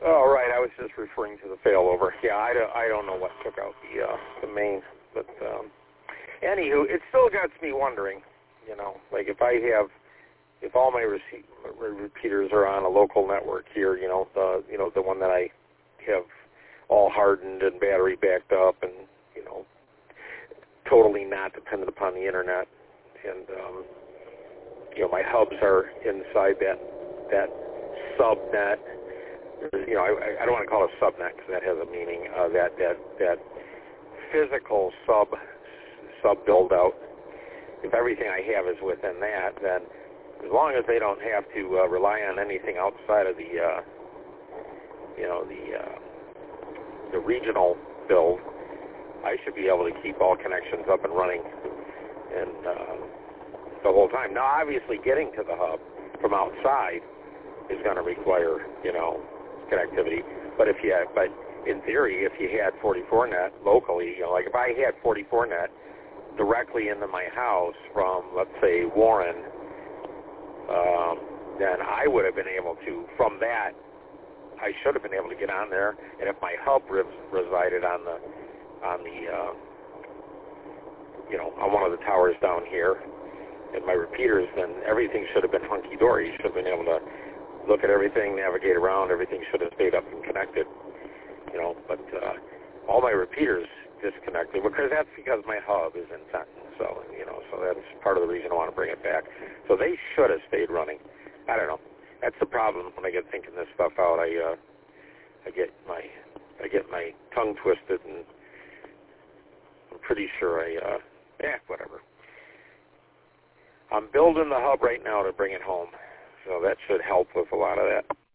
Oh, right. I was just referring to the failover. Yeah, I don't know what took out the main, but anywho, it still gets me wondering. Like if all my repeaters are on a local network here, the one that I have all hardened and battery backed up, and totally not dependent upon the internet, and my hubs are inside that subnet. I don't want to call it subnet because that has a meaning. That physical sub build out. If everything I have is within that, then as long as they don't have to rely on anything outside of the regional build, I should be able to keep all connections up and running and the whole time. Now, obviously, getting to the hub from outside is going to require connectivity. But in theory, if you had 44net locally, like if I had 44net directly into my house from, let's say, Warren, then I would have been able to, from that, I should have been able to get on there. And if my hub resided on one of the towers down here, and my repeaters, then everything should have been hunky-dory. You should have been able to look at everything, navigate around. Everything should have stayed up and connected. But all my repeaters disconnected because my hub is in Fenton. So that's part of the reason I want to bring it back. So they should have stayed running. I don't know. That's the problem when I get thinking this stuff out. I get my tongue twisted, and I'm pretty sure whatever. I'm building the hub right now to bring it home, so that should help with a lot of that.